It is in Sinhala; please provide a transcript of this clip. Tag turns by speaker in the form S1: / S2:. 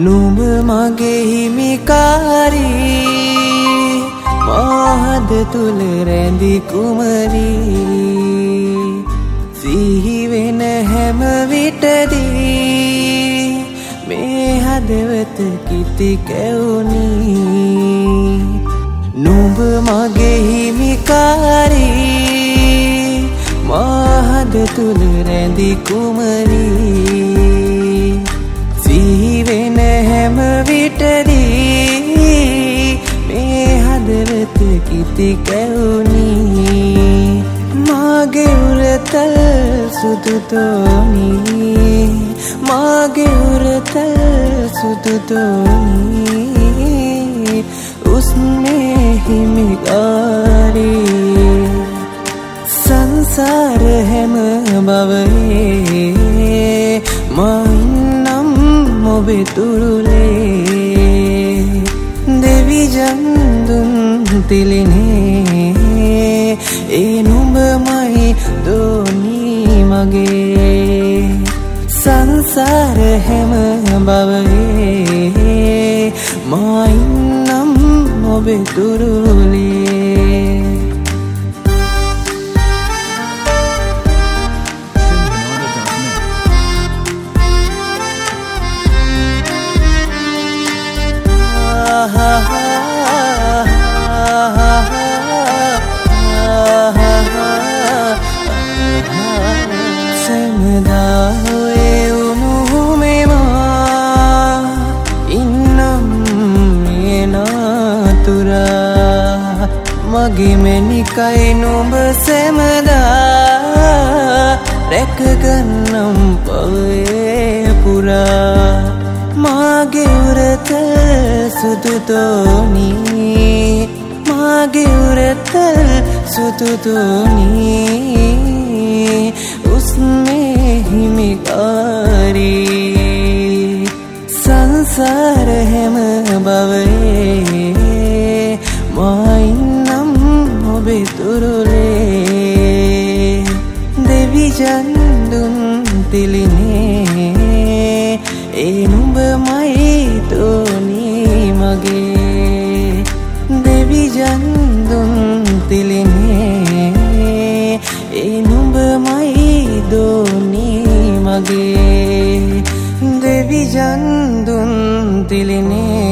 S1: නුඹ මගේ හිමිකාරී මහද තුල රැඳි කුමරී සිහි වෙන හැම විටදී මේ හදවත කිති කැවුනි නුඹ මගේ හිමිකාරී මහද තුල රැඳි කුමරී සිහි වෙන හැම විටදී මේ හදවත කිති කැවුනි මාගේ උරතල් සුදු තෝනි මාගේ උරතල් සුදු තෝනි උස්නේ හිමිකාරී සංසාර හැම භවයේ මයින්නම් ඔබේ තුරුලේ දෙවි ජන්දුන් තිලිනේ ඒ නුඹමයි දෝනි මගේ සංසාර හැම භවයේ මයින්නම් ඔබේ තුරුලේ මගේ මැනිකයි නුඹ සැමදා රැකගන්නම් පවේ පුරා මාගේ උරතල් සුදු තෝනි මාගේ උරතල් සුදු තෝනි උස්නේ හිමිකාරී සංසාර හැම භවයේ මයින්නම් ඔබේ තුරුලේ දෙවි ජන්දුන් තිලිනේ ඒ නුඹමයි දෝනි මගේ දෙවි ජන්දුන් තිලිනේ ඒ නුඹමයි දෝනි මගේ දෙවි ජන්දුන් තිලිනේ